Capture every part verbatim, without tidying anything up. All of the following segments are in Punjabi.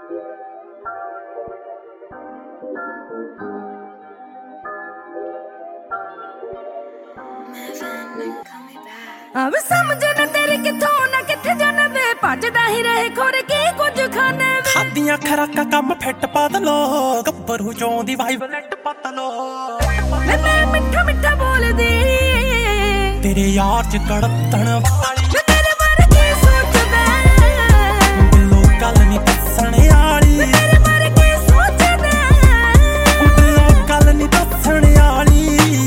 ਆਵੇ ਸਮਝ ਨਾ ਤੇਰੇ ਕਿੱਥੋਂ ਨਾ ਕਿੱਥੇ ਜਾਣਾ ਵੇ ਭੱਜਦਾ ਹੀ ਰਹੇ ਖੋਰੇ ਕੀ ਕੁਝ ਖਾਣੇ ਵੇ ਖਾਦੀਆਂ ਖਰਾਕਾਂ ਕੰਮ ਫਿੱਟ ਬਦਲੋ ਗੱਭਰੂ ਚੋਂ ਦੀ ਵਾਈਬਲੈਟ ਬਦਲੋ ਮੈਂ ਮਿੱਠਾ ਮਿੱਠਾ ਬੋਲਦੀ ਤੇਰੇ ਯਾਰ ਚ ਕੜਤਣ ਵਾਲੀ ਤੇਰੇ ਬਾਰੇ ਕੀ ਸੋਚਦਾ ਦਿਲੋਂ ਗੱਲ ਨਹੀਂ ਦੱਸਣ ਵਾਲੀ ਤੇਰੇ ਬਾਰੇ ਕੀ ਸੋਚਦਾ ਦਿਲੋਂ ਗੱਲ ਨਹੀਂ ਦੱਸਣ ਵਾਲੀ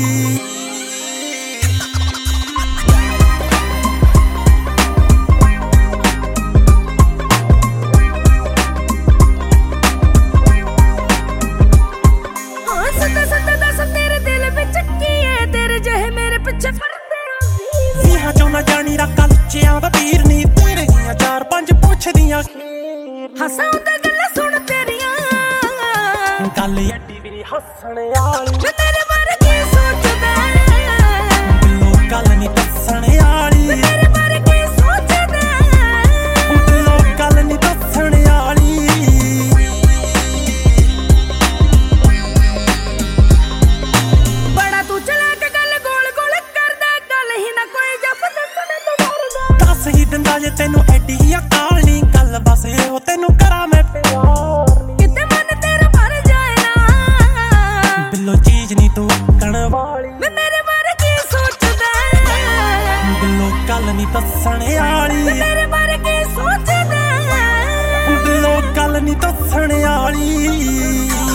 ਨਾ ਜਾਣੀ ਰੱਖਾ ਲੁੱਚਿਆਂ ਦਾ ਵੀਰ ਨੀ ਤੇਰੇ ਦੀਆਂ ਚਾਰ ਪੰਜ ਪੁੱਛਦੀਆਂ ਹਸਾਉਂਦਾ ਗੱਲਾਂ ਸੁਣ ਤੇਰੀਆਂ ਗੱਲ ਐਡੀ ਵੀ ਨੀ ਹੱਸਣ ਵਾਲੀ ਤੇਰੇ ਬਾਰੇ ਕੀ ਸੋਚਦਾ ਦਿਲੋਂ ਗੱਲ ਨੀ ਦੱਸਣ ਵਾਲੀ ਤੇਰੇ ਬਾਰੇ ਕੀ ਸੋਚਦਾ ਦਿਲੋਂ ਗੱਲ ਨੀ ਦੱਸਣ ਵਾਲੀ ਬੜਾ ਤੂੰ ਚਲਾ ਕੇ ਗੱਲ ਗੋਲ ਗੋਲ ਕਰਦਾ ਗੱਲ ਹੀ ਨਾ ਕੋਈ ਜੱਪ ਦੱਸ ਹੀ ਦਿੰਦਾ ਜੇ ਤੈਨੂੰ ਐਡੀ ਹੀ ਅਕਾਲ ਨੀ ਗੱਲ ਬਸ ਇਹੋ ਤੈਨੂੰ ਕਰਾਂ ਮੈਂ ਪਿਆਰ ਨੀ ਕਿਤੇ ਮਨ ਤੇਰਾ ਭਰ ਜਾਏ ਨਾ ਦਿਲੋਂ ਚੀਜ਼ ਨੀ ਤੂੰ ਕਣ ਵਾਲੀ ਮੈਂ ਮੇਰੇ ਬਾਰੇ ਕੀ ਸੋਚਦਾ ਦਿਲੋਂ ਗੱਲ ਨੀ ਦੱਸਣ ਵਾਲੀ ਮੇਰੇ ਬਾਰੇ ਕੀ ਸੋਚਦਾ ਦਿਲੋਂ ਗੱਲ ਨੀ ਦੱਸਣ ਵਾਲੀ